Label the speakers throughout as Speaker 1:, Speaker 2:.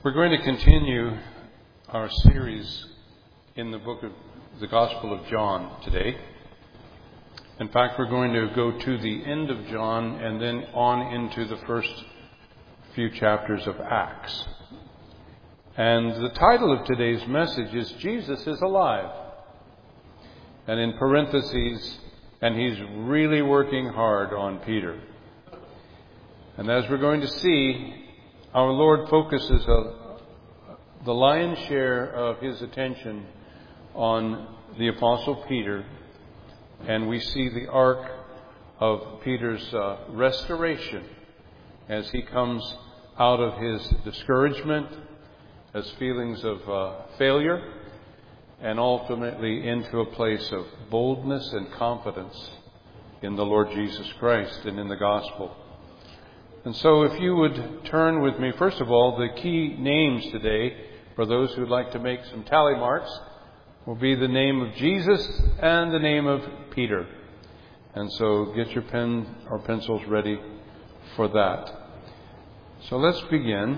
Speaker 1: We're going to continue our series in the book of the Gospel of John today. In fact, we're going to go to the end of John and then on into the first few chapters of Acts. And the title of today's message is Jesus is Alive. And in parentheses, and he's really working hard on Peter. And as we're going to see, our Lord focuses the lion's share of his attention on the Apostle Peter, and we see the arc of Peter's restoration as he comes out of his discouragement, as feelings of failure, and ultimately into a place of boldness and confidence in the Lord Jesus Christ and in the gospel. And so if you would turn with me, first of all, the key names today, for those who'd like to make some tally marks, will be the name of Jesus and the name of Peter. And so get your pen or pencils ready for that. So let's begin.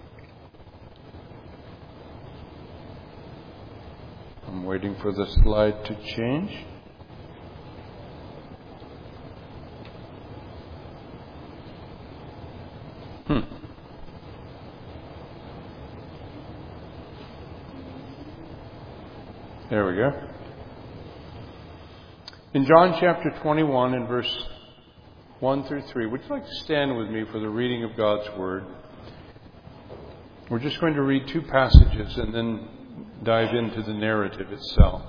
Speaker 1: I'm waiting for the slide to change. There we go. In John chapter 21 and verse 1 through 3, would you like to stand with me for the reading of God's Word? We're just going to read two passages and then dive into the narrative itself.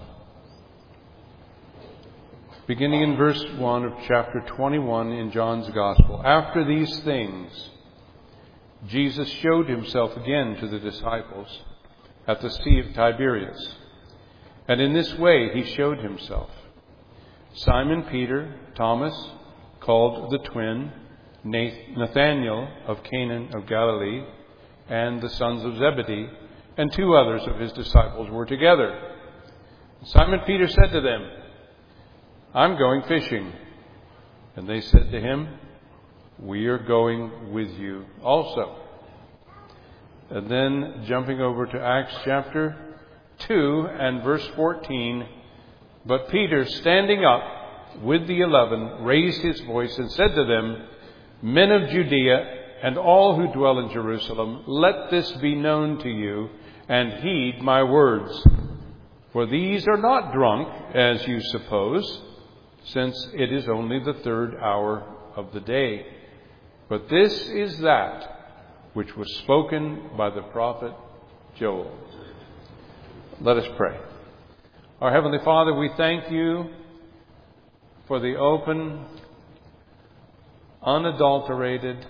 Speaker 1: Beginning in verse 1 of chapter 21 in John's Gospel. After these things, Jesus showed himself again to the disciples at the Sea of Tiberias. And in this way he showed himself. Simon Peter, Thomas, called the twin, Nathanael of Cana of Galilee, and the sons of Zebedee, and two others of his disciples were together. Simon Peter said to them, "I'm going fishing." And they said to him, "We are going with you also." And then jumping over to Acts chapter 2 and verse 14, but Peter, standing up with the 11, raised his voice and said to them, "Men of Judea and all who dwell in Jerusalem, let this be known to you, and heed my words. For these are not drunk, as you suppose, since it is only the third hour of the day. But this is that which was spoken by the prophet Joel." Let us pray. Our Heavenly Father, we thank you for the open, unadulterated,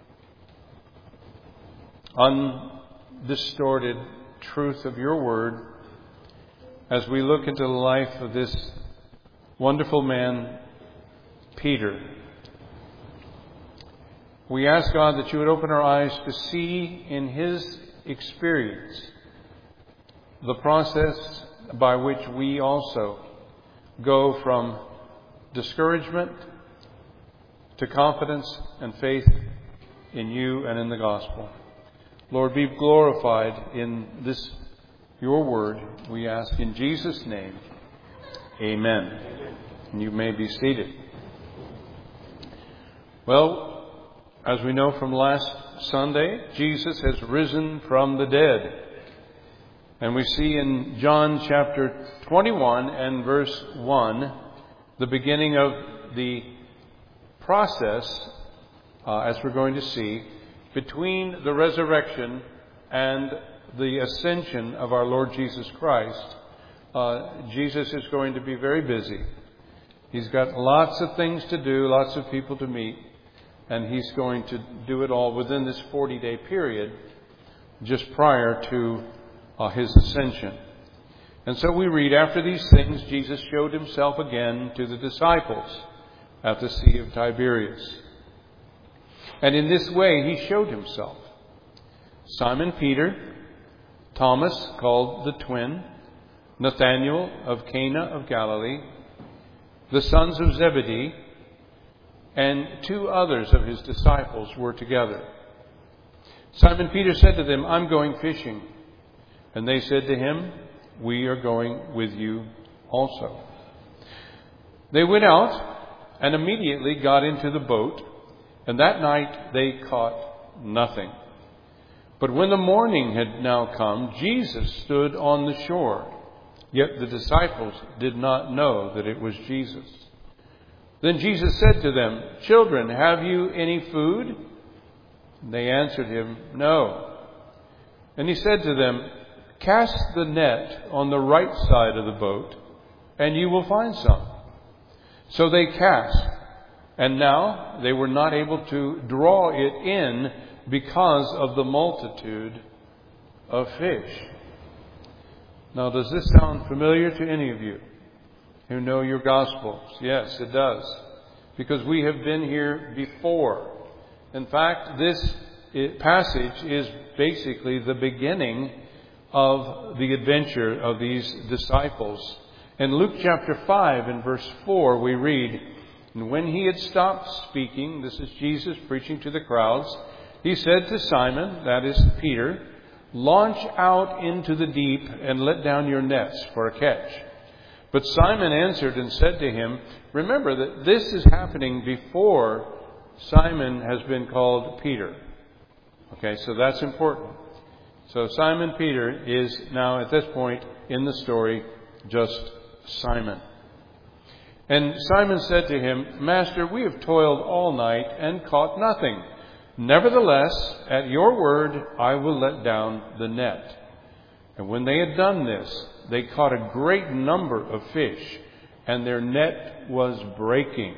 Speaker 1: undistorted truth of your word as we look into the life of this wonderful man, Peter. We ask, God, that you would open our eyes to see in his experience the process by which we also go from discouragement to confidence and faith in you and in the gospel. Lord, be glorified in this, your word, we ask in Jesus' name. Amen. And you may be seated. Well, as we know from last Sunday, Jesus has risen from the dead. And we see in John chapter 21 and verse 1, the beginning of the process, as we're going to see, between the resurrection and the ascension of our Lord Jesus Christ. Jesus is going to be very busy. He's got lots of things to do, lots of people to meet, and he's going to do it all within this 40-day period just prior to his ascension. And so we read, after these things, Jesus showed himself again to the disciples at the Sea of Tiberias. And in this way he showed himself. Simon Peter, Thomas, called the twin, Nathanael of Cana of Galilee, the sons of Zebedee, and two others of his disciples were together. Simon Peter said to them, I'm going fishing. And they said to him, we are going with you also. They went out and immediately got into the boat, and that night they caught nothing. But when the morning had now come, Jesus stood on the shore. Yet the disciples did not know that it was Jesus. Then Jesus said to them, children, have you any food? They answered him, no. And he said to them, cast the net on the right side of the boat, and you will find some. So they cast, and now they were not able to draw it in because of the multitude of fish. Now, does this sound familiar to any of you who know your Gospels? Yes, it does, because we have been here before. In fact, this passage is basically the beginning of the adventure of these disciples. In Luke chapter 5 and verse 4 we read, and when he had stopped speaking, this is Jesus preaching to the crowds, he said to Simon, that is Peter, launch out into the deep and let down your nets for a catch. But Simon answered and said to him, remember that this is happening before Simon has been called Peter. Okay, so that's important. So Simon Peter is now at this point in the story just Simon. And Simon said to him, Master, we have toiled all night and caught nothing. Nevertheless, at your word, I will let down the net. And when they had done this, they caught a great number of fish, and their net was breaking.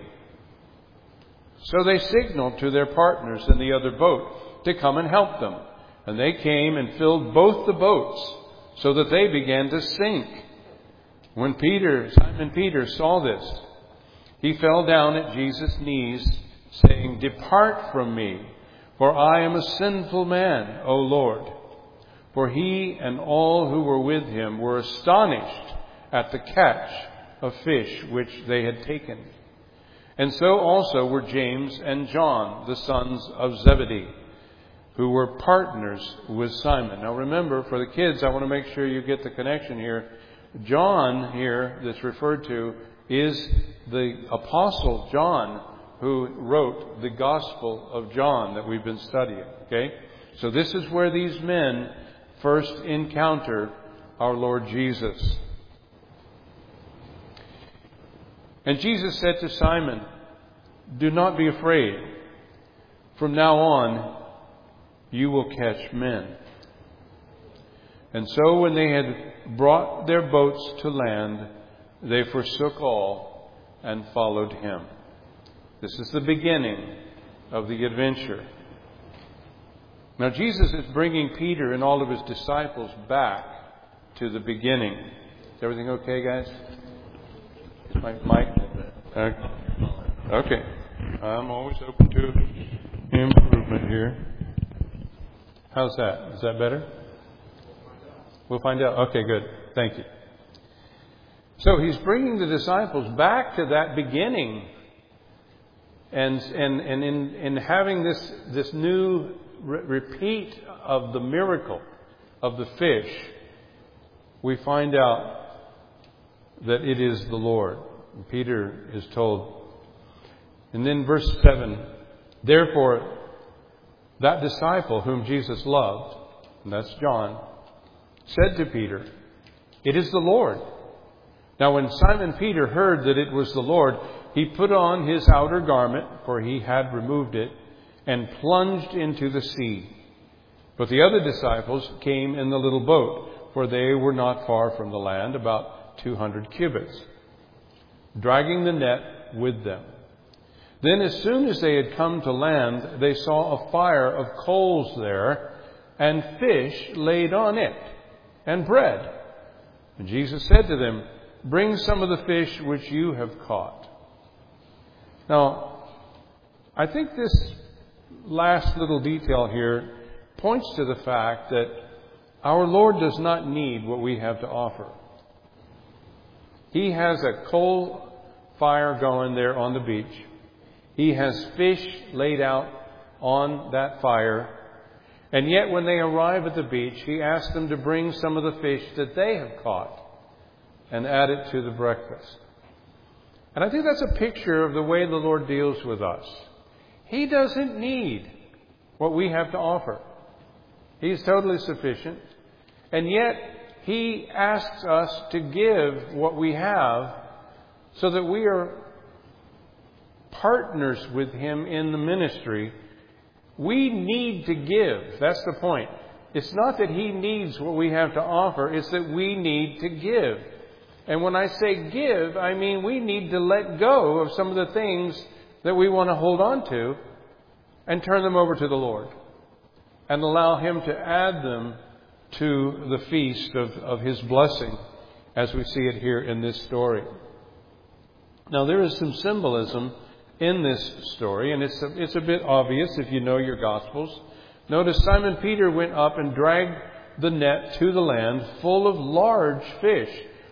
Speaker 1: So they signaled to their partners in the other boat to come and help them. And they came and filled both the boats, so that they began to sink. When Simon Peter saw this, he fell down at Jesus' knees, saying, depart from me, for I am a sinful man, O Lord. For he and all who were with him were astonished at the catch of fish which they had taken. And so also were James and John, the sons of Zebedee, who were partners with Simon. Now remember, for the kids, I want to make sure you get the connection here. John here that's referred to is the Apostle John, who wrote the Gospel of John that we've been studying. Okay? So this is where these men first encounter our Lord Jesus. And Jesus said to Simon, do not be afraid. From now on, you will catch men. And so when they had brought their boats to land, they forsook all and followed him. This is the beginning of the adventure. Now Jesus is bringing Peter and all of his disciples back to the beginning. Is everything okay, guys? Is my mic? Okay. I'm always open to improvement here. How's that? Is that better? We'll find out. Okay, good. Thank you. So he's bringing the disciples back to that beginning. And in having this new repeat of the miracle of the fish, we find out that it is the Lord. And Peter is told. And then verse 7, therefore, that disciple whom Jesus loved, and that's John, said to Peter, it is the Lord. Now when Simon Peter heard that it was the Lord, he put on his outer garment, for he had removed it, and plunged into the sea. But the other disciples came in the little boat, for they were not far from the land, about 200 cubits, dragging the net with them. Then as soon as they had come to land, they saw a fire of coals there, and fish laid on it, and bread. And Jesus said to them, bring some of the fish which you have caught. Now, I think this last little detail here points to the fact that our Lord does not need what we have to offer. He has a coal fire going there on the beach. He has fish laid out on that fire. And yet when they arrive at the beach, he asks them to bring some of the fish that they have caught and add it to the breakfast. And I think that's a picture of the way the Lord deals with us. He doesn't need what we have to offer. He's totally sufficient. And yet He asks us to give what we have so that we are partners with Him in the ministry. We need to give. That's the point. It's not that He needs what we have to offer. It's that we need to give. And when I say give, I mean we need to let go of some of the things that we want to hold on to and turn them over to the Lord and allow Him to add them to the feast of His blessing as we see it here in this story. Now there is some symbolism in this story, and it's a bit obvious if you know your Gospels. Notice Simon Peter went up and dragged the net to the land full of large fish,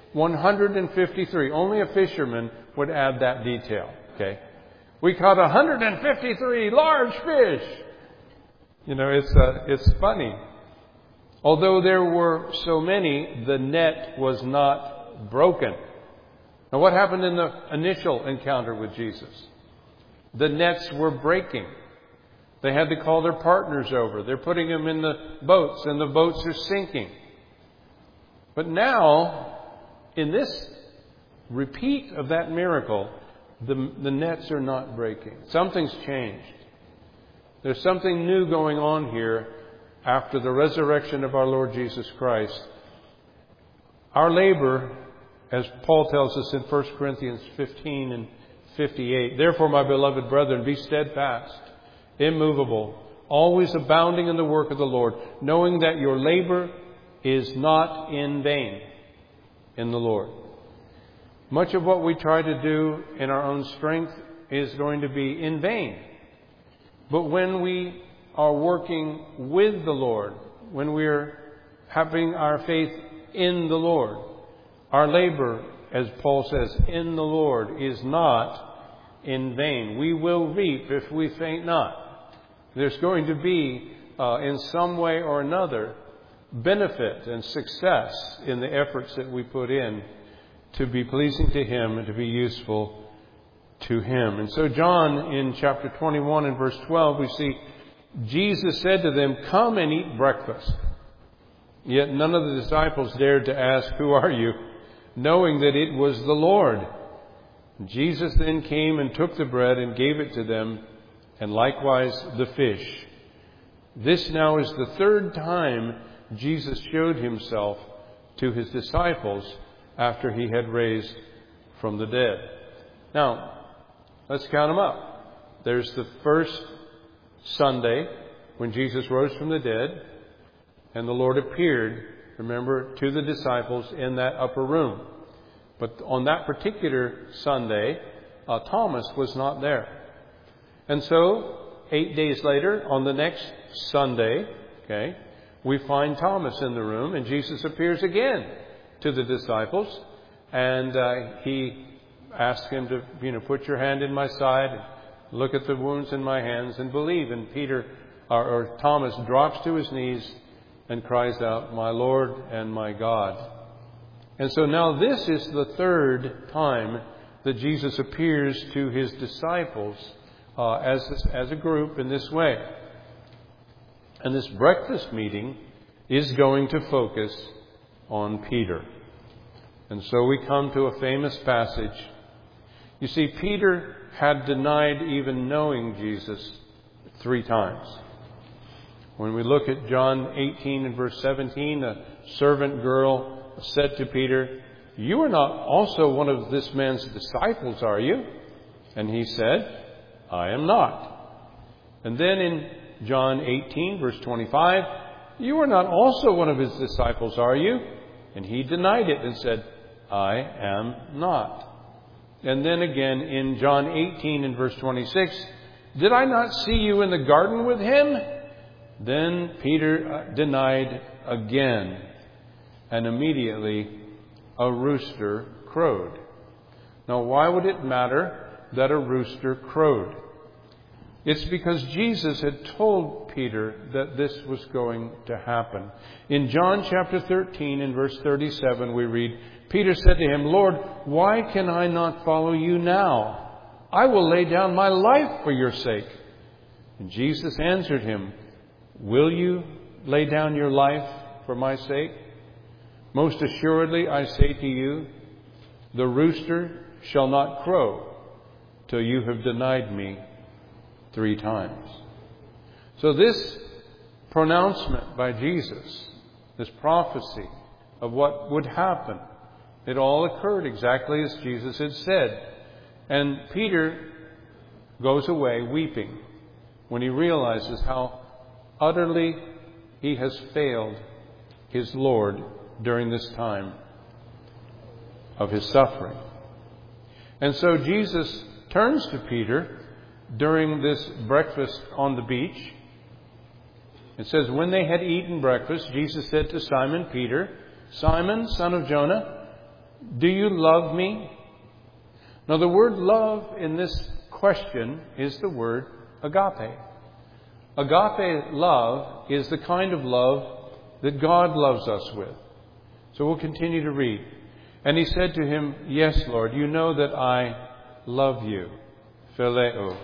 Speaker 1: 153. Only a fisherman would add that detail. Okay, we caught 153 large fish. You know, it's funny. Although there were so many, the net was not broken. Now, what happened in the initial encounter with Jesus? The nets were breaking. They had to call their partners over. They're putting them in the boats, and the boats are sinking. But now, in this repeat of that miracle, the nets are not breaking. Something's changed. There's something new going on here after the resurrection of our Lord Jesus Christ. Our labor, as Paul tells us in 1 Corinthians 15 and 58, therefore, my beloved brethren, be steadfast, immovable, always abounding in the work of the Lord, knowing that your labor is not in vain in the Lord. Much of what we try to do in our own strength is going to be in vain. But when we are working with the Lord, when we're having our faith in the Lord, our labor, as Paul says, in the Lord is not in vain. We will reap if we faint not. There's going to be, in some way or another, benefit and success in the efforts that we put in to be pleasing to Him and to be useful to Him. And so John, in chapter 21 and verse 12, we see Jesus said to them, "Come and eat breakfast." Yet none of the disciples dared to ask, "Who are you?" knowing that it was the Lord. Jesus then came and took the bread and gave it to them, and likewise the fish. This now is the third time Jesus showed Himself to His disciples after He had raised from the dead. Now, let's count them up. There's the first Sunday when Jesus rose from the dead, and the Lord appeared, remember, to the disciples in that upper room. But on that particular Sunday, Thomas was not there. And so, 8 days later, on the next Sunday, we find Thomas in the room, and Jesus appears again to the disciples, and He asks him to, put your hand in my side, and look at the wounds in my hands, and believe. And Thomas drops to his knees and cries out, "My Lord and my God." And so now this is the third time that Jesus appears to His disciples as a group in this way. And this breakfast meeting is going to focus on Peter. And so we come to a famous passage. You see, Peter had denied even knowing Jesus 3 times. When we look at John 18 and verse 17, a servant girl said to Peter, "You are not also one of this man's disciples, are you?" And he said, "I am not." And then in John 18, verse 25, "You are not also one of his disciples, are you?" And he denied it and said, "I am not." And then again in John 18 and verse 26, "Did I not see you in the garden with him?" Then Peter denied again, and immediately a rooster crowed. Now, why would it matter that a rooster crowed? It's because Jesus had told Peter that this was going to happen. In John chapter 13 and verse 37 we read, Peter said to him, Lord, why can I not follow you now? I will lay down my life for your sake. And Jesus answered him, will you lay down your life for my sake? Most assuredly, I say to you, the rooster shall not crow till you have denied me 3 times. So this pronouncement by Jesus, this prophecy of what would happen, it all occurred exactly as Jesus had said. And Peter goes away weeping when he realizes how utterly he has failed his Lord during this time of his suffering. And so Jesus turns to Peter during this breakfast on the beach. It says, when they had eaten breakfast, Jesus said to Simon Peter, Simon, son of Jonah, do you love me? Now the word love in this question is the word agape. Agape love is the kind of love that God loves us with. So we'll continue to read. And he said to him, yes, Lord, you know that I love you. Phileo.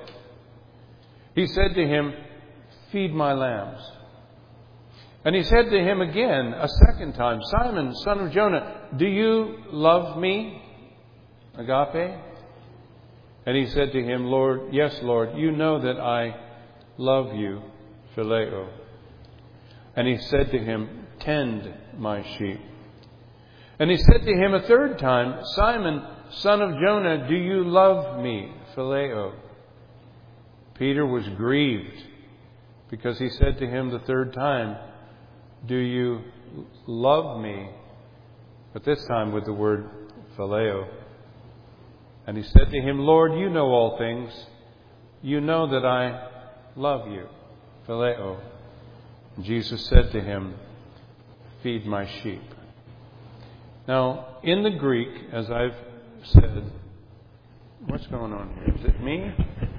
Speaker 1: He said to him, feed my lambs. And he said to him again, a second time, Simon, son of Jonah, do you love me? Agape. And he said to him, Lord, yes, Lord, you know that I love you. Phileo. And he said to him, tend my sheep. And he said to him a third time, Simon, son of Jonah, do you love me? Phileo. Peter was grieved because he said to him the third time, do you love me? But this time with the word phileo. And he said to him, Lord, you know all things. You know that I love you. Phileo. And Jesus said to him, feed my sheep. Now, in the Greek, as I've said, what's going on here? Is it me?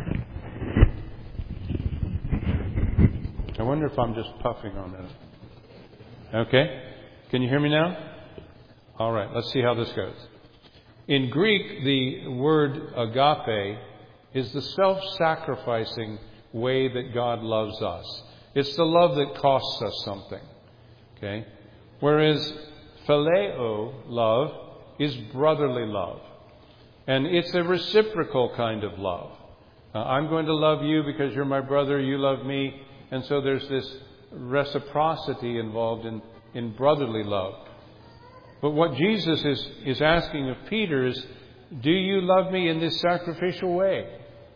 Speaker 1: I wonder if I'm just puffing on it. Okay? Can you hear me now? All right, let's see how this goes. In Greek, the word agape is the self-sacrificing way that God loves us. It's the love that costs us something. Okay? Whereas phileo love is brotherly love. And it's a reciprocal kind of love. I'm going to love you because you're my brother, you love me. And so there's this reciprocity involved in brotherly love. But what Jesus is asking of Peter is, do you love me in this sacrificial way?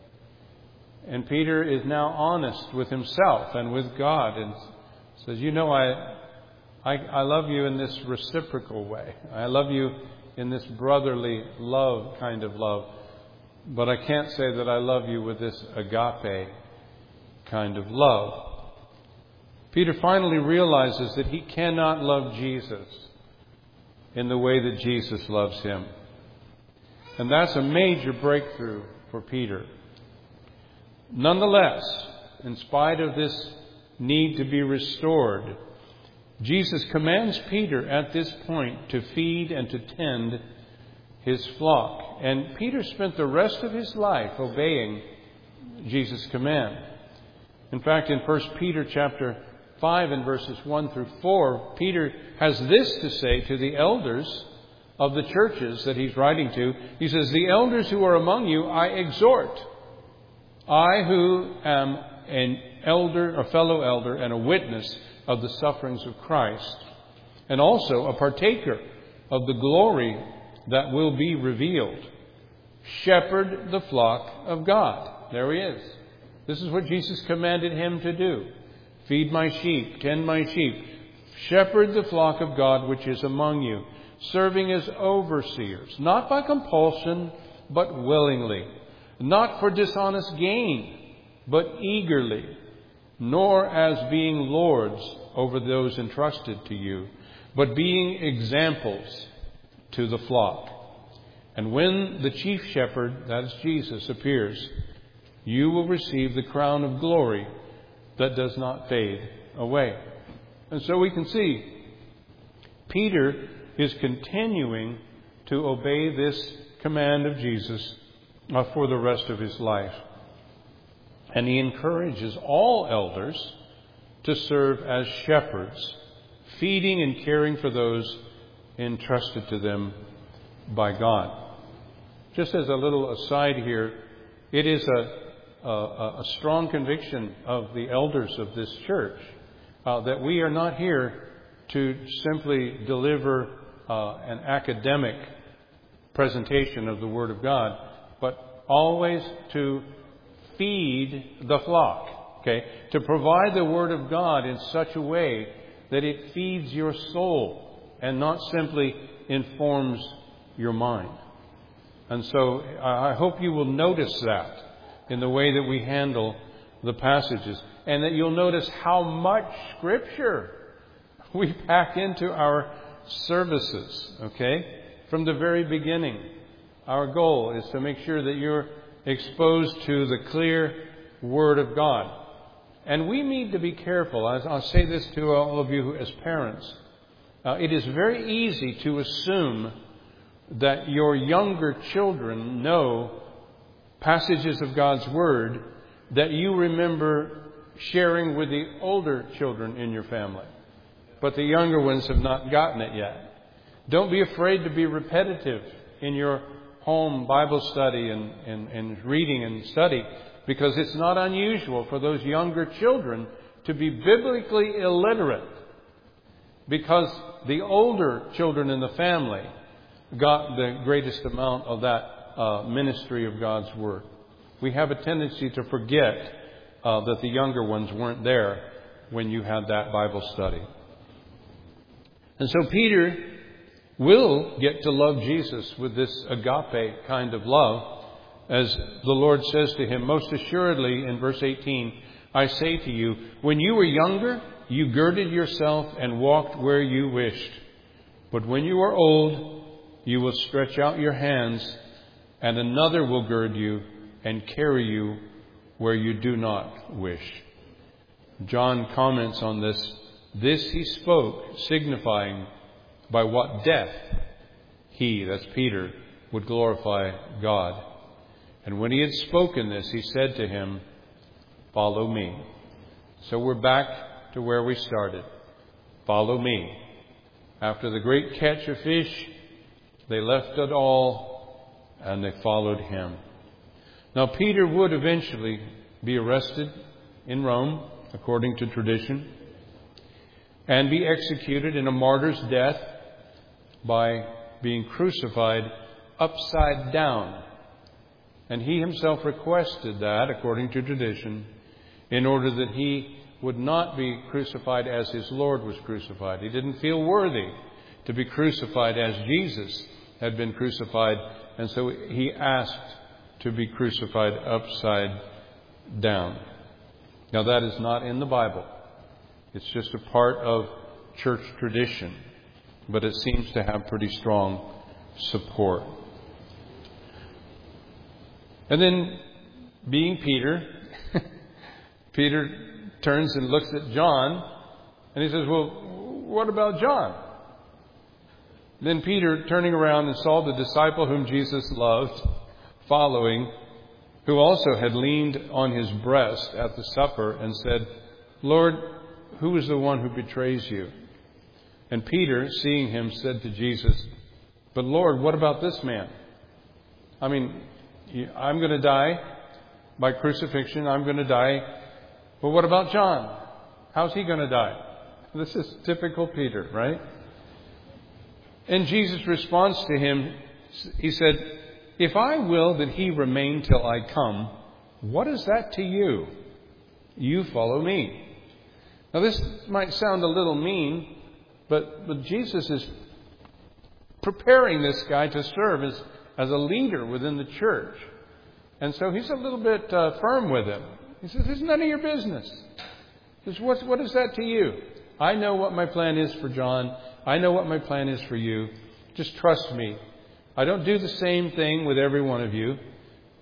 Speaker 1: And Peter is now honest with himself and with God and says, you know, I love you in this reciprocal way. I love you in this brotherly love kind of love. But I can't say that I love you with this agape kind of love. Peter finally realizes that he cannot love Jesus in the way that Jesus loves him. And that's a major breakthrough for Peter. Nonetheless, in spite of this need to be restored, Jesus commands Peter at this point to feed and to tend his flock. And Peter spent the rest of his life obeying Jesus' command. In fact, in 1 Peter chapter 5 and verses 1 through 4, Peter has this to say to the elders of the churches that he's writing to. He says, the elders who are among you, I exhort. I who am an elder, a fellow elder, and a witness of the sufferings of Christ, and also a partaker of the glory that will be revealed. Shepherd the flock of God. There he is. This is what Jesus commanded him to do. Feed my sheep, tend my sheep. Shepherd the flock of God which is among you, serving as overseers, not by compulsion, but willingly, not for dishonest gain, but eagerly, nor as being lords over those entrusted to you, but being examples to the flock. And when the chief shepherd, that is Jesus, appears, you will receive the crown of glory that does not fade away. And so we can see Peter is continuing to obey this command of Jesus for the rest of his life. And he encourages all elders to serve as shepherds, feeding and caring for those entrusted to them by God. Just as a little aside here, it is a strong conviction of the elders of this church that we are not here to simply deliver an academic presentation of the Word of God, but always to feed the flock, okay? To provide the Word of God in such a way that it feeds your soul and not simply informs your mind. And so I hope you will notice that in the way that we handle the passages, and that you'll notice how much Scripture we pack into our services, okay? From the very beginning, our goal is to make sure that you're exposed to the clear Word of God. And we need to be careful. I'll say this to all of you as parents. It is very easy to assume that your younger children know passages of God's Word that you remember sharing with the older children in your family. But the younger ones have not gotten it yet. Don't be afraid to be repetitive in your home Bible study and reading and study, because it's not unusual for those younger children to be biblically illiterate, because the older children in the family got the greatest amount of that ministry of God's Word. We have a tendency to forget that the younger ones weren't there when you had that Bible study. And so Peter will get to love Jesus with this agape kind of love, as the Lord says to him, most assuredly in verse 18, I say to you, when you were younger, you girded yourself and walked where you wished. But when you are old, you will stretch out your hands, and another will gird you and carry you where you do not wish. John comments on this. This he spoke, signifying by what death he, that's Peter, would glorify God. And when he had spoken this, he said to him, follow me. So we're back to where we started. Follow me. After the great catch of fish, they left it all and they followed him. Now Peter would eventually be arrested in Rome, according to tradition, and be executed in a martyr's death by being crucified upside down. And he himself requested that, according to tradition, in order that he would not be crucified as his Lord was crucified. He didn't feel worthy to be crucified as Jesus had been crucified, and so he asked to be crucified upside down. Now that is not in the Bible. It's just a part of church tradition, but it seems to have pretty strong support. And then, being Peter, Peter turns and looks at John, and he says, well, what about John? Then Peter, turning around, and saw the disciple whom Jesus loved, following, who also had leaned on his breast at the supper, and said, Lord, who is the one who betrays you? And Peter, seeing him, said to Jesus, but Lord, what about this man? I mean, I'm going to die by crucifixion. I'm going to die. But what about John? How's he going to die? This is typical Peter, right? And Jesus responds to him. He said, if I will that he remain till I come, what is that to you? You follow me. Now this might sound a little mean, but Jesus is preparing this guy to serve as a leader within the church. And so he's a little bit firm with him. He says, it's none of your business. He says, what is that to you? I know what my plan is for John. I know what my plan is for you. Just trust me. I don't do the same thing with every one of you.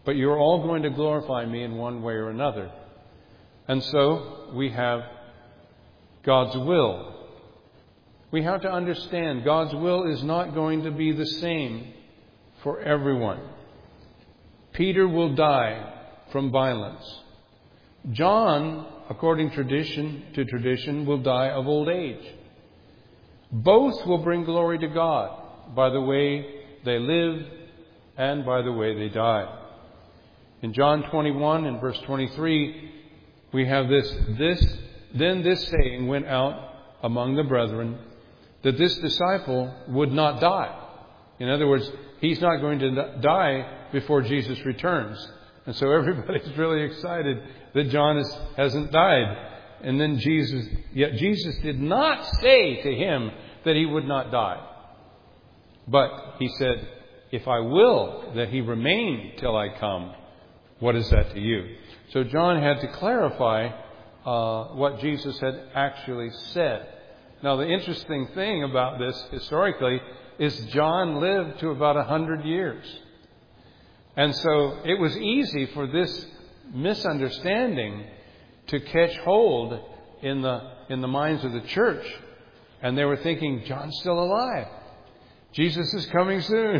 Speaker 1: but you're all going to glorify me in one way or another. And so we have God's will. We have to understand God's will is not going to be the same for everyone. Peter will die from violence. John, according to tradition, will die of old age. Both will bring glory to God by the way they live and by the way they die. In John 21 and verse 23, we have Then this saying went out among the brethren, that this disciple would not die. In other words, he's not going to die before Jesus returns. And so everybody's really excited that John hasn't died. And then Jesus did not say to him that he would not die. But he said, if I will that he remain till I come, what is that to you? So John had to clarify what Jesus had actually said. Now, the interesting thing about this historically is John lived to about 100 years. And so it was easy for this misunderstanding to catch hold in the minds of the church. And they were thinking, John's still alive. Jesus is coming soon.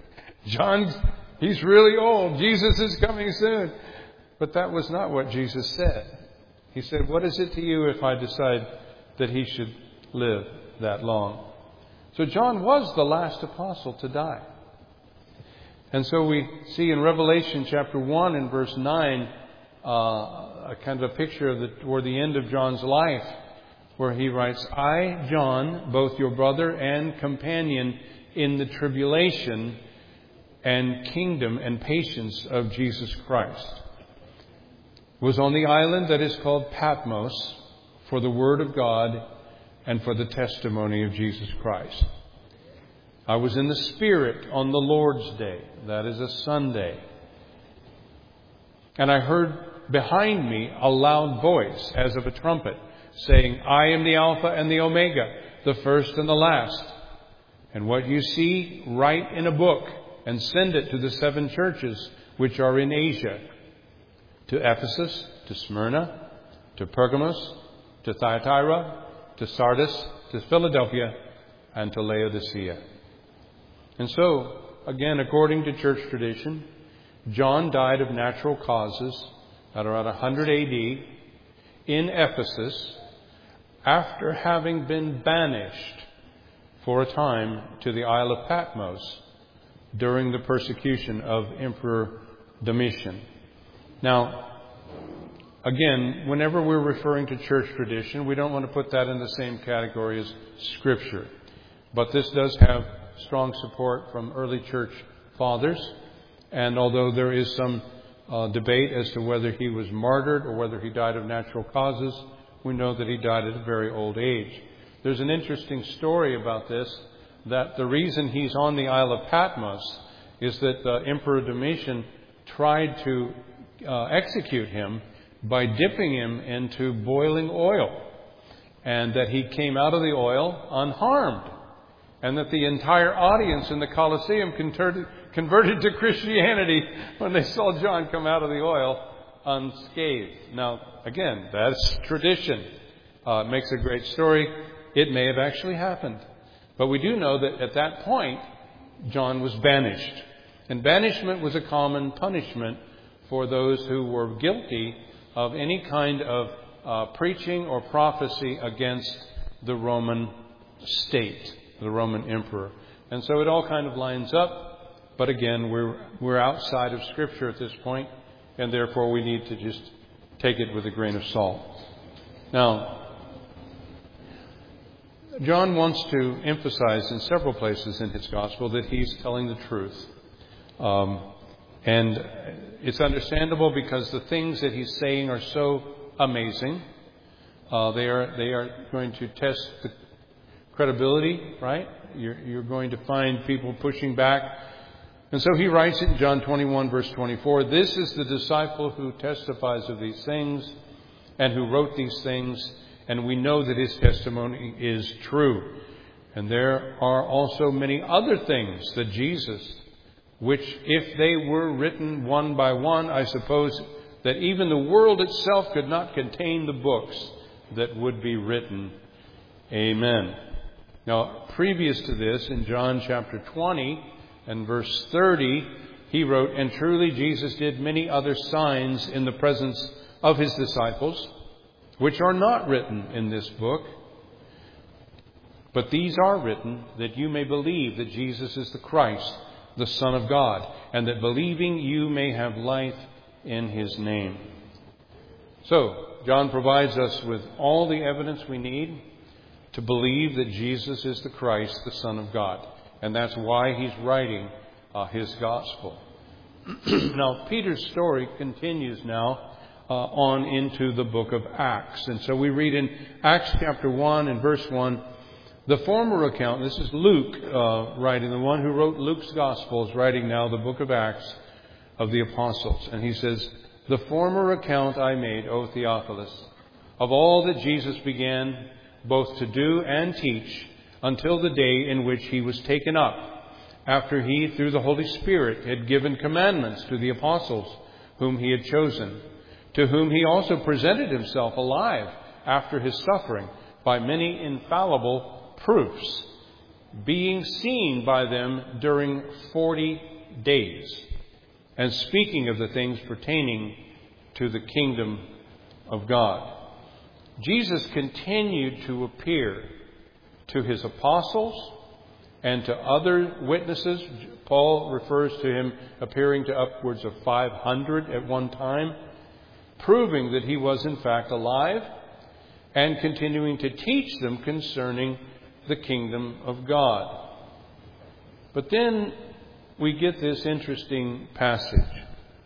Speaker 1: He's really old. Jesus is coming soon. But that was not what Jesus said. He said, what is it to you if I decide that he should live that long? So John was the last apostle to die. And so we see in Revelation chapter 1 and verse 9 a kind of a picture of toward the end of John's life, where he writes, I, John, both your brother and companion in the tribulation and kingdom and patience of Jesus Christ, was on the island that is called Patmos for the word of God and for the testimony of Jesus Christ. I was in the Spirit on the Lord's day, that is a Sunday, and I heard behind me a loud voice as of a trumpet, saying, I am the Alpha and the Omega, the first and the last. And what you see, write in a book and send it to the 7 churches which are in Asia, to Ephesus, to Smyrna, to Pergamos, to Thyatira, to Sardis, to Philadelphia, and to Laodicea. And so, again, according to church tradition, John died of natural causes at around 100 AD in Ephesus after having been banished for a time to the Isle of Patmos during the persecution of Emperor Domitian. Now, again, whenever we're referring to church tradition, we don't want to put that in the same category as Scripture. But this does have strong support from early church fathers. And although there is some debate as to whether he was martyred or whether he died of natural causes, we know that he died at a very old age. There's an interesting story about this, that the reason he's on the Isle of Patmos is that Emperor Domitian tried to execute him by dipping him into boiling oil, and that he came out of the oil unharmed, and that the entire audience in the Colosseum converted to Christianity when they saw John come out of the oil unscathed. Now, again, that's tradition. It makes a great story. It may have actually happened. But we do know that at that point, John was banished. And banishment was a common punishment for those who were guilty of any kind of preaching or prophecy against the Roman state, the Roman emperor. And so it all kind of lines up. But again, we're outside of Scripture at this point, and therefore we need to just take it with a grain of salt. Now, John wants to emphasize in several places in his gospel that he's telling the truth. And it's understandable because the things that he's saying are so amazing. They are going to test the credibility, right? You're going to find people pushing back. And so he writes in John 21, verse 24, this is the disciple who testifies of these things and who wrote these things, and we know that his testimony is true. And there are also many other things that Jesus which if they were written one by one, I suppose that even the world itself could not contain the books that would be written. Amen. Now, previous to this, in John chapter 20 and verse 30, he wrote, "And truly Jesus did many other signs in the presence of his disciples, which are not written in this book. But these are written that you may believe that Jesus is the Christ, the Son of God, and that believing you may have life in his name." So, John provides us with all the evidence we need to believe that Jesus is the Christ, the Son of God. And that's why he's writing his gospel. Now, Peter's story continues now on into the book of Acts. And so we read in Acts chapter 1 and verse 1, the former account, this is Luke writing, the one who wrote Luke's gospel is writing now the book of Acts of the apostles. And he says, "The former account I made, O Theophilus, of all that Jesus began both to do and teach until the day in which he was taken up, after he, through the Holy Spirit, had given commandments to the apostles whom he had chosen, to whom he also presented himself alive after his suffering by many infallible proofs, being seen by them during 40 days, and speaking of the things pertaining to the kingdom of God." Jesus continued to appear to his apostles and to other witnesses. Paul refers to him appearing to upwards of 500 at one time, proving that he was in fact alive and continuing to teach them concerning the kingdom of God. But then we get this interesting passage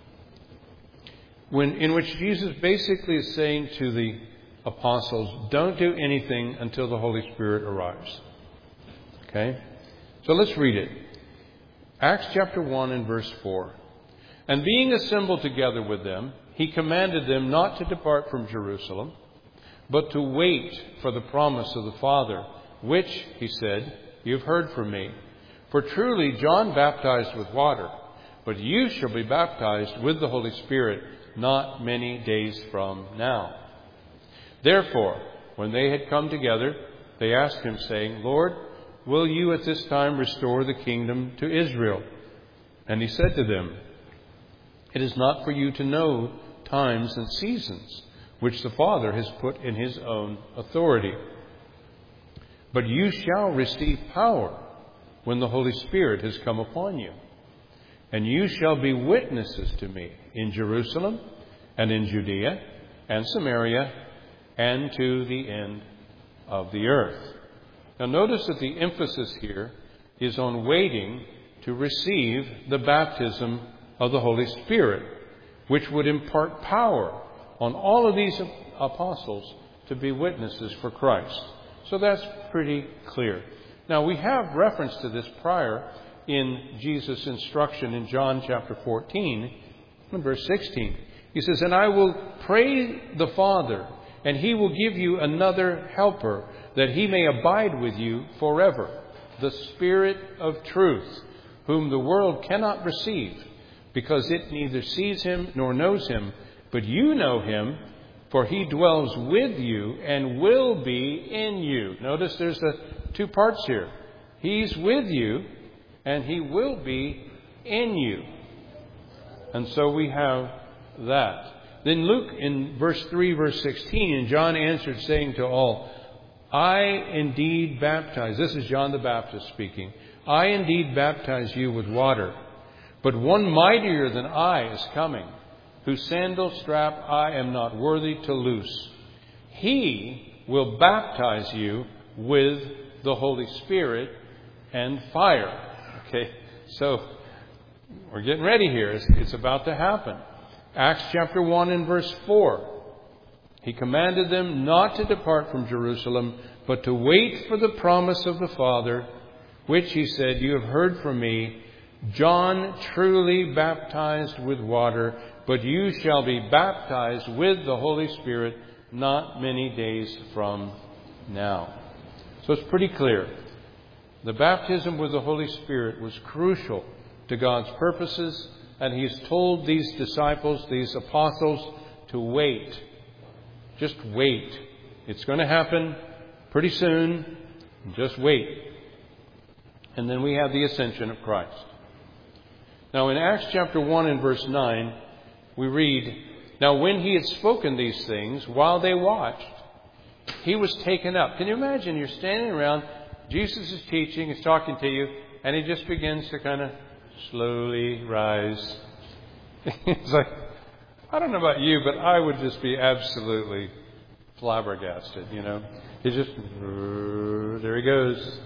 Speaker 1: in which Jesus basically is saying to the apostles, don't do anything until the Holy Spirit arrives. Okay? So let's read it. Acts chapter 1 and verse 4. "And being assembled together with them, he commanded them not to depart from Jerusalem, but to wait for the promise of the Father, which, he said, you have heard from me. For truly John baptized with water, but you shall be baptized with the Holy Spirit not many days from now." Therefore, when they had come together, they asked him, saying, "Lord, will you at this time restore the kingdom to Israel?" And he said to them, "It is not for you to know times and seasons, which the Father has put in his own authority. But you shall receive power when the Holy Spirit has come upon you. And you shall be witnesses to me in Jerusalem and in Judea and Samaria and to the end of the earth." Now notice that the emphasis here is on waiting to receive the baptism of the Holy Spirit, which would impart power on all of these apostles to be witnesses for Christ. So that's pretty clear. Now we have reference to this prior in Jesus' instruction in John chapter 14 and verse 16. He says, "And I will pray the Father, and he will give you another helper, that he may abide with you forever, the Spirit of truth, whom the world cannot receive, because it neither sees him nor knows him. But you know him, for he dwells with you and will be in you." Notice there's the two parts here. He's with you and he will be in you. And so we have that. Then Luke in verse 3, verse 16, "And John answered, saying to all, I indeed baptize," this is John the Baptist speaking, "I indeed baptize you with water, but one mightier than I is coming, whose sandal strap I am not worthy to loose. He will baptize you with the Holy Spirit and fire." Okay, so we're getting ready here. It's about to happen. Acts chapter 1 and verse 4. "He commanded them not to depart from Jerusalem, but to wait for the promise of the Father, which, he said, you have heard from me. John truly baptized with water, but you shall be baptized with the Holy Spirit not many days from now." So it's pretty clear. The baptism with the Holy Spirit was crucial to God's purposes. And He's told these disciples, these apostles, to wait. Just wait. It's going to happen pretty soon. Just wait. And then we have the ascension of Christ. Now in Acts chapter 1 and verse 9, we read, "Now when He had spoken these things, while they watched, He was taken up." Can you imagine? You're standing around, Jesus is teaching, He's talking to you, and He just begins to kind of slowly rise. It's like, I don't know about you, but I would just be absolutely flabbergasted, you know. He's just, there He goes.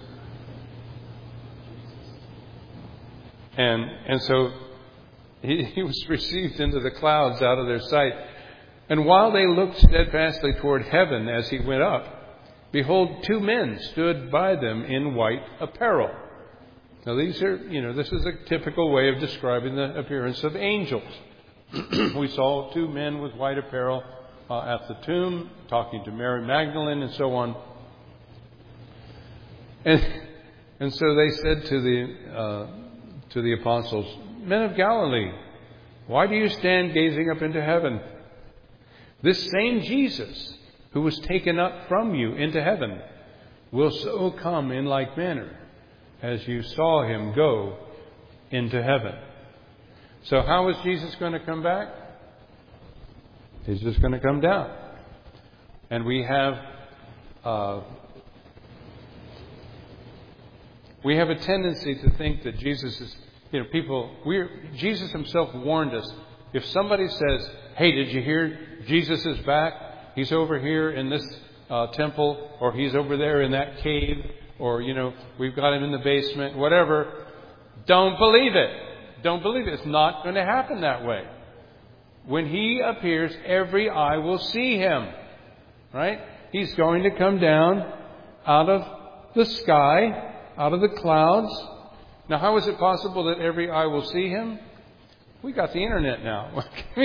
Speaker 1: And so he was received into the clouds out of their sight. And while they looked steadfastly toward heaven as He went up, behold, 2 men stood by them in white apparel. Now these are, this is a typical way of describing the appearance of angels. We saw 2 men with white apparel at the tomb, talking to Mary Magdalene and so on. And so they said to the apostles, "Men of Galilee, why do you stand gazing up into heaven? This same Jesus who was taken up from you into heaven will so come in like manner as you saw Him go into heaven." So how is Jesus going to come back? He's just going to come down. And we have a tendency to think that Jesus is, Jesus Himself warned us. If somebody says, "Hey, did you hear Jesus is back? He's over here in this temple, or He's over there in that cave, or, we've got Him in the basement," whatever, don't believe it. Don't believe it. It's not going to happen that way. When He appears, every eye will see Him. Right? He's going to come down out of the sky, out of the clouds. Now, how is it possible that every eye will see Him? We got the internet now.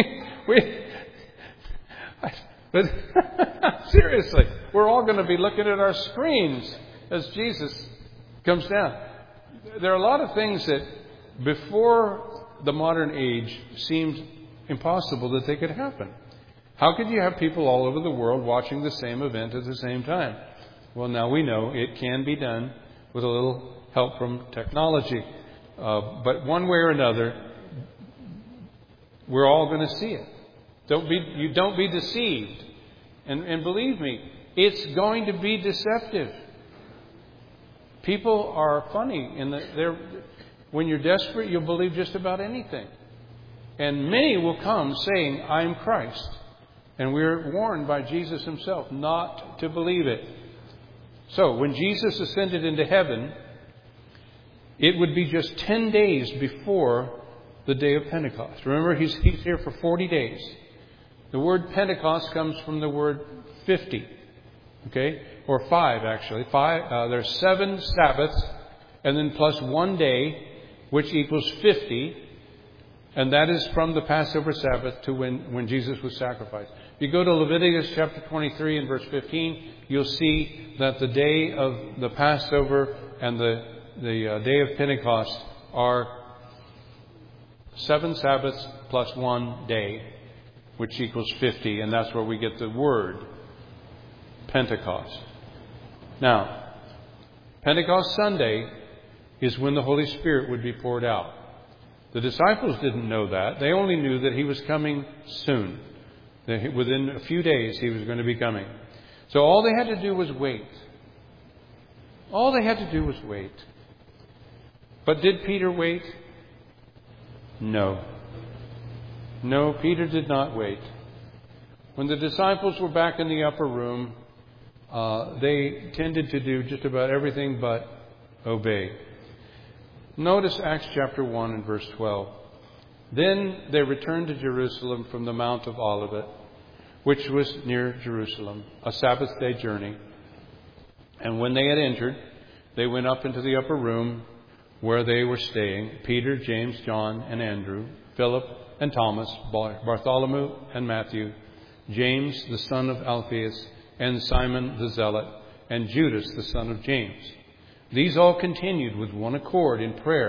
Speaker 1: But seriously, we're all going to be looking at our screens as Jesus comes down. There are a lot of things that before the modern age seemed impossible that they could happen. How could you have people all over the world watching the same event at the same time? Well, now we know it can be done with a little help from technology. But one way or another, we're all going to see it. Don't be deceived. And believe me, it's going to be deceptive. People are funny in that when you're desperate, you'll believe just about anything. And many will come saying, "I'm Christ." And we're warned by Jesus Himself not to believe it. So when Jesus ascended into heaven, it would be just 10 days before the day of Pentecost. Remember, He's here for 40 days. The word Pentecost comes from the word 50. Okay? Or 5, actually. 5. There's 7 Sabbaths, and then plus 1 day, which equals 50. And that is from the Passover Sabbath to when Jesus was sacrificed. If you go to Leviticus chapter 23 and verse 15, you'll see that the day of the Passover and the day of Pentecost are 7 Sabbaths plus 1 day, which equals 50. And that's where we get the word Pentecost. Now, Pentecost Sunday is when the Holy Spirit would be poured out. The disciples didn't know that. They only knew that He was coming soon. That within a few days He was going to be coming. So all they had to do was wait. All they had to do was wait. But did Peter wait? No. No, Peter did not wait. When the disciples were back in the upper room, they tended to do just about everything but obey. Notice Acts chapter 1 and verse 12. Then they returned to Jerusalem from the Mount of Olivet, which was near Jerusalem, a Sabbath day journey. And when they had entered, they went up into the upper room where they were staying, Peter, James, John, and Andrew, Philip and Thomas, Bartholomew and Matthew, James the son of Alphaeus, and Simon the Zealot, and Judas the son of James. These all continued with one accord in prayer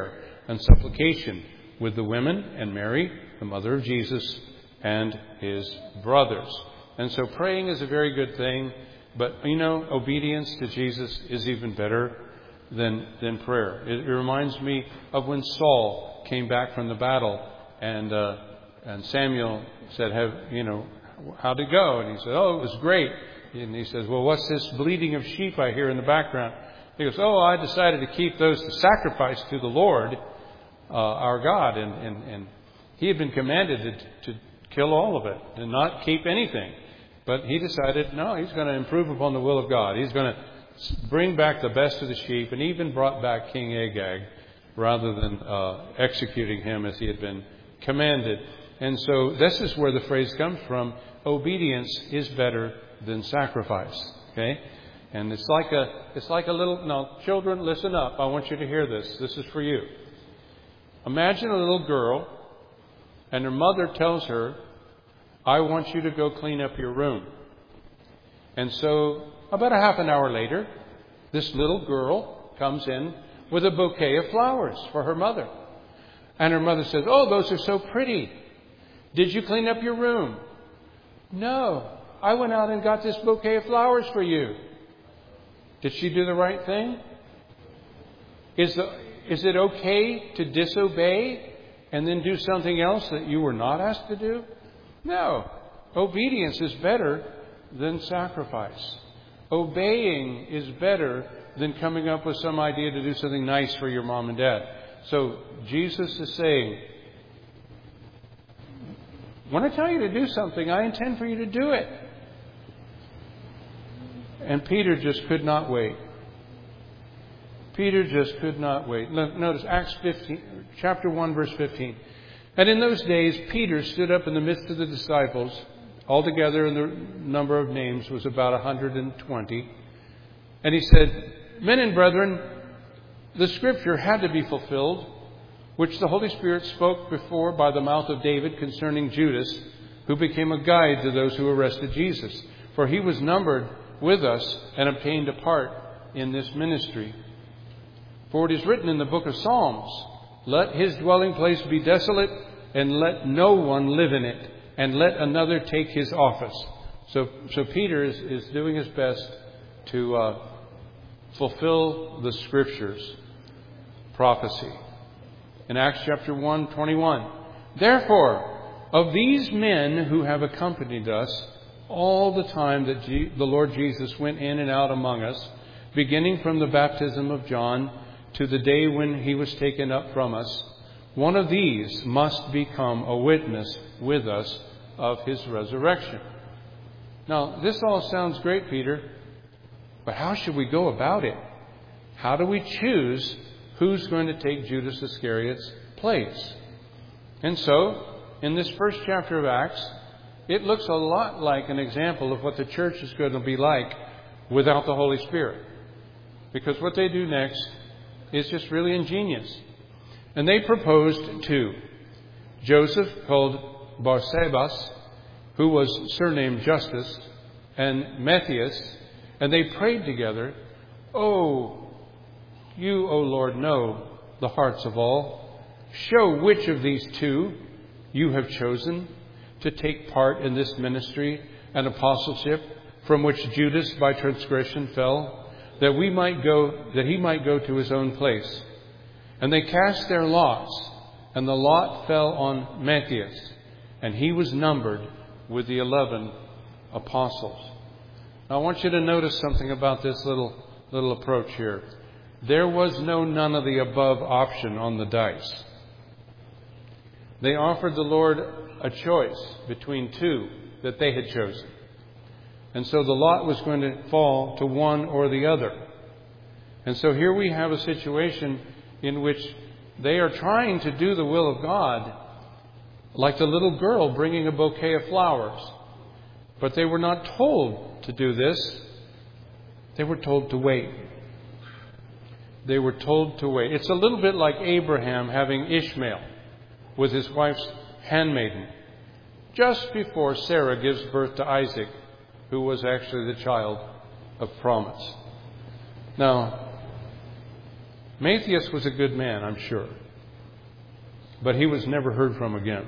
Speaker 1: and supplication with the women and Mary, the mother of Jesus, and his brothers. And so praying is a very good thing, but, obedience to Jesus is even better than prayer. It reminds me of when Saul came back from the battle, and Samuel said, how'd it go? And he said, it was great. And he says, well, what's this bleating of sheep I hear in the background? He goes, I decided to keep those to sacrifice to the Lord, our God. And he had been commanded to kill all of it and not keep anything. But he decided, no, he's going to improve upon the will of God. He's going to bring back the best of the sheep, and even brought back King Agag rather than executing him as he had been commanded. And so this is where the phrase comes from. Obedience is better than sacrifice. Okay? And it's like a little... Now, children, listen up. I want you to hear this. This is for you. Imagine a little girl, and her mother tells her, I want you to go clean up your room. And so, about a half an hour later, this little girl comes in with a bouquet of flowers for her mother. And her mother says, those are so pretty. Did you clean up your room? No, I went out and got this bouquet of flowers for you. Did she do the right thing? Is it okay to disobey and then do something else that you were not asked to do? No. Obedience is better than sacrifice. Obeying is better than coming up with some idea to do something nice for your mom and dad. So Jesus is saying, when I tell you to do something, I intend for you to do it. And Peter just could not wait. Peter just could not wait. Notice Acts 15, chapter 1, verse 15. And in those days, Peter stood up in the midst of the disciples. Altogether, the number of names was about 120. And he said, Men and brethren, the scripture had to be fulfilled, which the Holy Spirit spoke before by the mouth of David concerning Judas, who became a guide to those who arrested Jesus. For he was numbered with us and obtained a part in this ministry. For it is written in the book of Psalms, Let his dwelling place be desolate, and let no one live in it, and let another take his office. So Peter is doing his best to fulfill the Scriptures' prophecy. In Acts chapter 1, 21, Therefore, of these men who have accompanied us all the time that the Lord Jesus went in and out among us, beginning from the baptism of John to the day when he was taken up from us, one of these must become a witness with us of his resurrection. Now, this all sounds great, Peter, but how should we go about it? How do we choose who's going to take Judas Iscariot's place? And so, in this first chapter of Acts, it looks a lot like an example of what the church is going to be like without the Holy Spirit. Because what they do next is just really ingenious. And they proposed two. Joseph, called Barsabas, who was surnamed Justus, and Matthias, and they prayed together, You, O Lord, know the hearts of all. Show which of these two you have chosen to take part in this ministry and apostleship from which Judas by transgression fell, that he might go to his own place. And they cast their lots, and the lot fell on Matthias, and he was numbered with the 11 apostles. Now I want you to notice something about this little approach here. There was no none of the above option on the dice. They offered the Lord a choice between two that they had chosen. And so the lot was going to fall to one or the other. And so here we have a situation in which they are trying to do the will of God, like the little girl bringing a bouquet of flowers. But they were not told to do this. They were told to wait. They were told to wait. It's a little bit like Abraham having Ishmael with his wife's handmaiden, just before Sarah gives birth to Isaac, who was actually the child of promise. Now, Matthias was a good man, I'm sure. but he was never heard from again.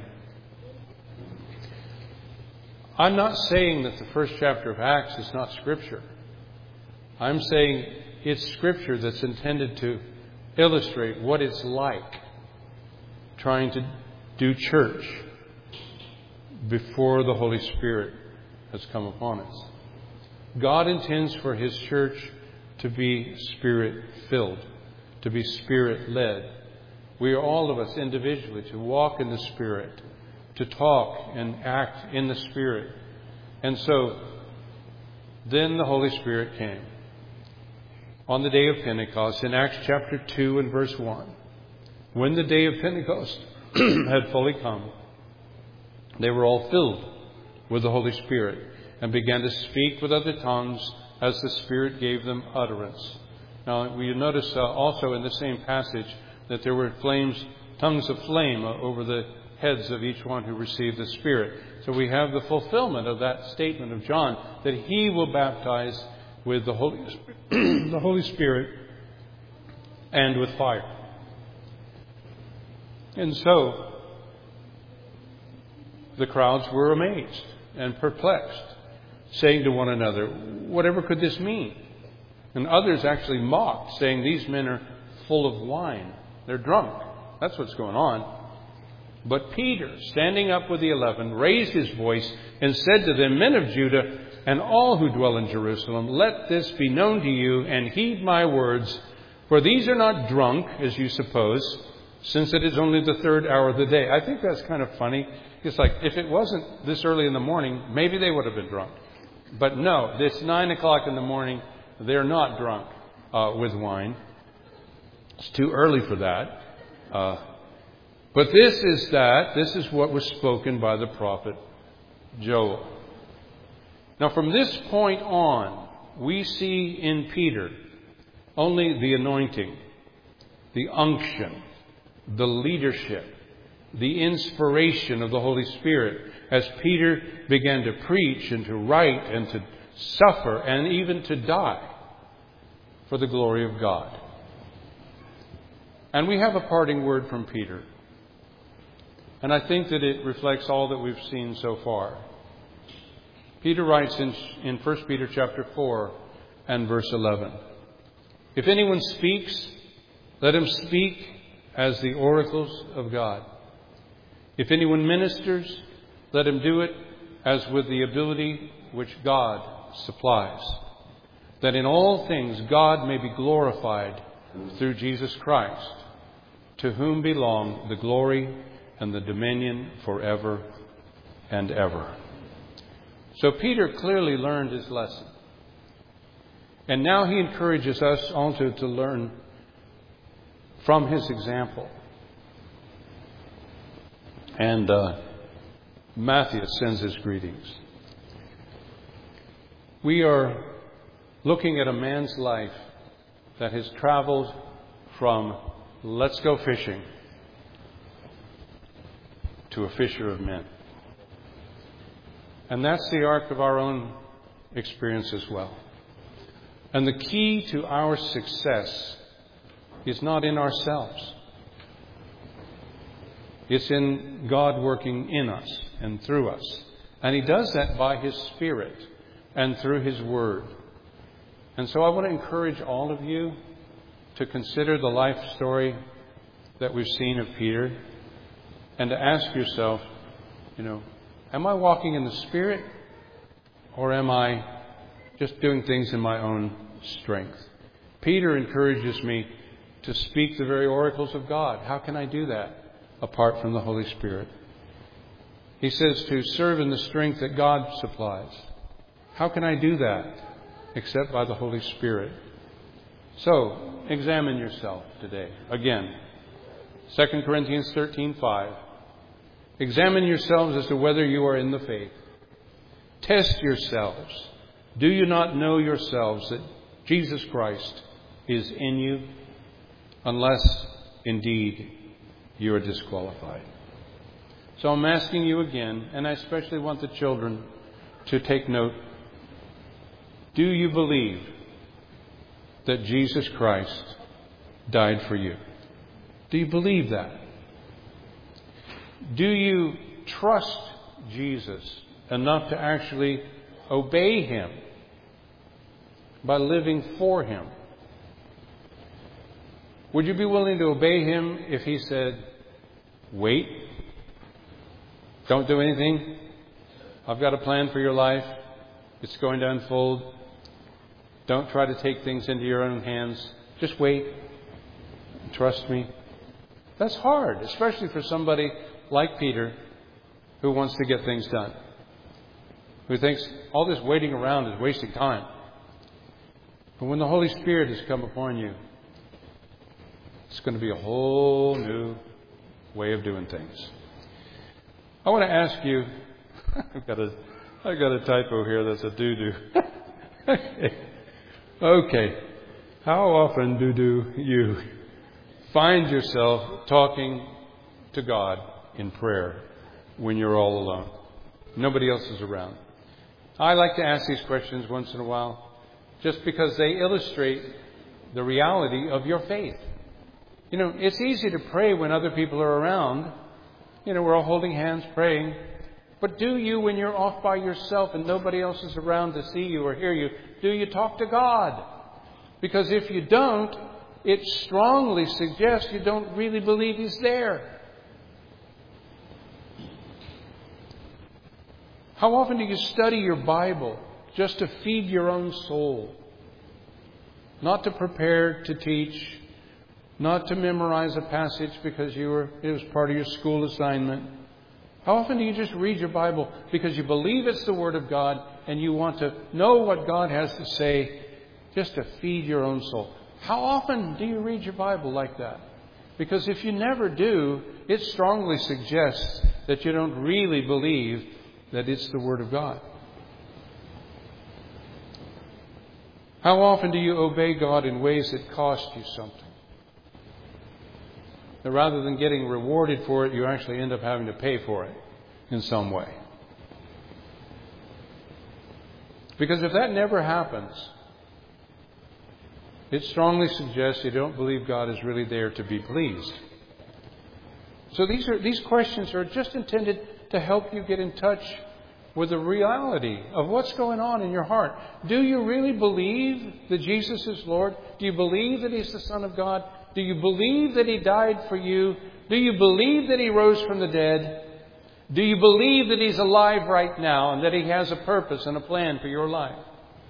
Speaker 1: I'm not saying that the first chapter of Acts is not Scripture. I'm saying it's Scripture that's intended to illustrate what it's like trying to do church before the Holy Spirit has come upon us. God intends for His church to be Spirit-filled, to be Spirit-led. We are all of us individually to walk in the Spirit, to talk and act in the Spirit. And so, then the Holy Spirit came. On the day of Pentecost, in Acts chapter 2 and verse 1, when the day of Pentecost had fully come, they were all filled with the Holy Spirit and began to speak with other tongues as the Spirit gave them utterance. Now, we notice also in the same passage that there were tongues of flame over the heads of each one who received the Spirit. So we have the fulfillment of that statement of John, that he will baptize with the Holy Spirit and with fire. And so the crowds were amazed and perplexed, saying to one another, whatever could this mean? And others actually mocked, saying, these men are full of wine. They're drunk. That's what's going on. But Peter, standing up with the 11, raised his voice and said to them, men of Judah and all who dwell in Jerusalem, let this be known to you and heed my words, for these are not drunk, as you suppose, since it is only the third hour of the day. I think that's kind of funny. It's like, if it wasn't this early in the morning, maybe they would have been drunk. But no, it's 9 o'clock in the morning. They're not drunk with wine. It's too early for that. But this is what was spoken by the prophet Joel. Now, from this point on, we see in Peter only the anointing, the unction, the leadership, the inspiration of the Holy Spirit as Peter began to preach and to write and to suffer and even to die for the glory of God. And we have a parting word from Peter. And I think that it reflects all that we've seen so far. Peter writes in 1 Peter chapter 4 and verse 11, if anyone speaks, let him speak as the oracles of God. If anyone ministers, let him do it as with the ability which God supplies, that in all things God may be glorified through Jesus Christ, to whom belong the glory and the dominion forever and ever. So Peter clearly learned his lesson. And now he encourages us also to learn from his example. And Matthias sends his greetings. We are looking at a man's life that has traveled from let's go fishing to a fisher of men. And that's the arc of our own experience as well. And the key to our success is not in ourselves. It's in God working in us and through us. And He does that by His Spirit and through His Word. And so I want to encourage all of you to consider the life story that we've seen of Peter and to ask yourself, am I walking in the Spirit or am I just doing things in my own strength? Peter encourages me to speak the very oracles of God. How can I do that apart from the Holy Spirit? He says to serve in the strength that God supplies. How can I do that except by the Holy Spirit? So, examine yourself today. Again, 2 Corinthians 13:5. Examine yourselves as to whether you are in the faith. Test yourselves. Do you not know yourselves that Jesus Christ is in you, unless indeed you are disqualified? So I'm asking you again, and I especially want the children to take note. Do you believe that Jesus Christ died for you? Do you believe that? Do you trust Jesus enough to actually obey Him by living for Him? Would you be willing to obey Him if He said, wait, don't do anything, I've got a plan for your life, it's going to unfold, don't try to take things into your own hands, just wait, trust me? That's hard, especially for somebody like Peter who wants to get things done, who thinks all this waiting around is wasting time. But when the Holy Spirit has come upon you, it's going to be a whole new way of doing things. I want to ask you, I've got a typo here that's a doo-doo. Okay. How often do you find yourself talking to God in prayer when you're all alone? Nobody else is around. I like to ask these questions once in a while just because they illustrate the reality of your faith. You know, it's easy to pray when other people are around. You know, we're all holding hands praying. But do you, when you're off by yourself and nobody else is around to see you or hear you, do you talk to God? Because if you don't, it strongly suggests you don't really believe He's there. How often do you study your Bible just to feed your own soul? Not to prepare to teach, not to memorize a passage because it was part of your school assignment. How often do you just read your Bible because you believe it's the Word of God and you want to know what God has to say just to feed your own soul? How often do you read your Bible like that? Because if you never do, it strongly suggests that you don't really believe that it's the Word of God. How often do you obey God in ways that cost you something? That rather than getting rewarded for it, you actually end up having to pay for it in some way. Because if that never happens, it strongly suggests you don't believe God is really there to be pleased. So these questions are just intended to help you get in touch with the reality of what's going on in your heart. Do you really believe that Jesus is Lord? Do you believe that He's the Son of God? Do you believe that He died for you? Do you believe that He rose from the dead? Do you believe that He's alive right now and that He has a purpose and a plan for your life?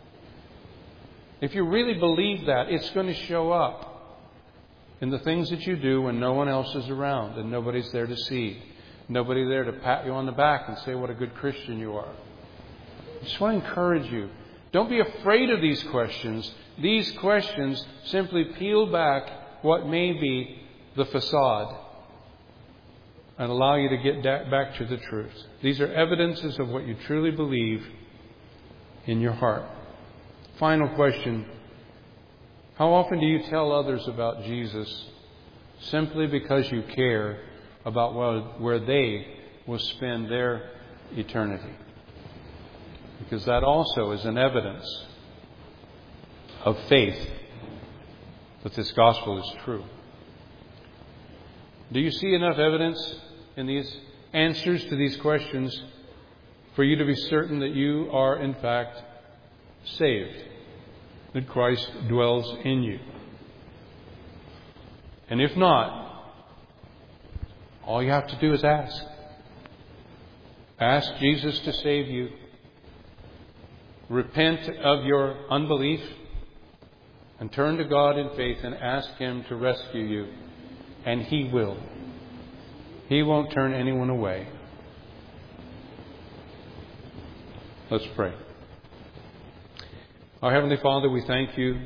Speaker 1: If you really believe that, it's going to show up in the things that you do when no one else is around and nobody's there to see. Nobody there to pat you on the back and say what a good Christian you are. I just want to encourage you. Don't be afraid of these questions. These questions simply peel back what may be the facade and allow you to get back to the truth. These are evidences of what you truly believe in your heart. Final question. How often do you tell others about Jesus simply because you care about where they will spend their eternity? Because that also is an evidence of faith that this gospel is true. Do you see enough evidence in these answers to these questions for you to be certain that you are in fact saved, that Christ dwells in you? And if not, all you have to do is ask. Ask Jesus to save you. Repent of your unbelief and turn to God in faith and ask Him to rescue you. And He will. He won't turn anyone away. Let's pray. Our Heavenly Father, we thank You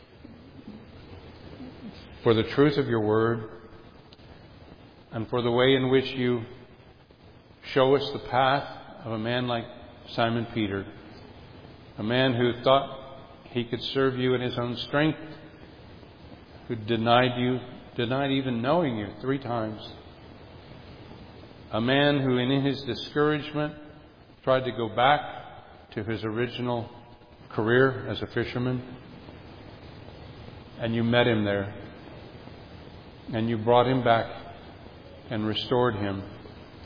Speaker 1: for the truth of Your Word and for the way in which You show us the path of a man like Simon Peter, a man who thought he could serve You in his own strength, who denied You, denied even knowing You 3 times. A man who in his discouragement tried to go back to his original career as a fisherman. And You met him there. And You brought him back and restored him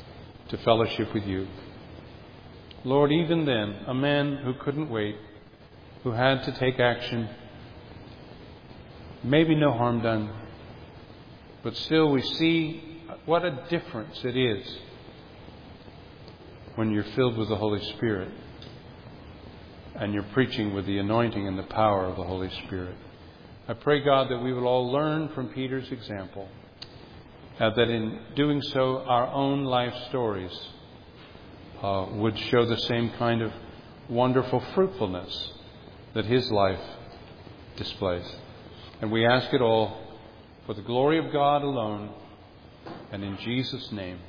Speaker 1: to fellowship with you. Lord, even then, a man who couldn't wait, who had to take action, maybe no harm done, but still we see what a difference it is when you're filled with the Holy Spirit and you're preaching with the anointing and the power of the Holy Spirit. I pray, God, that we will all learn from Peter's example, that in doing so our own life stories would show the same kind of wonderful fruitfulness that his life displays. And we ask it all for the glory of God alone, and in Jesus' name.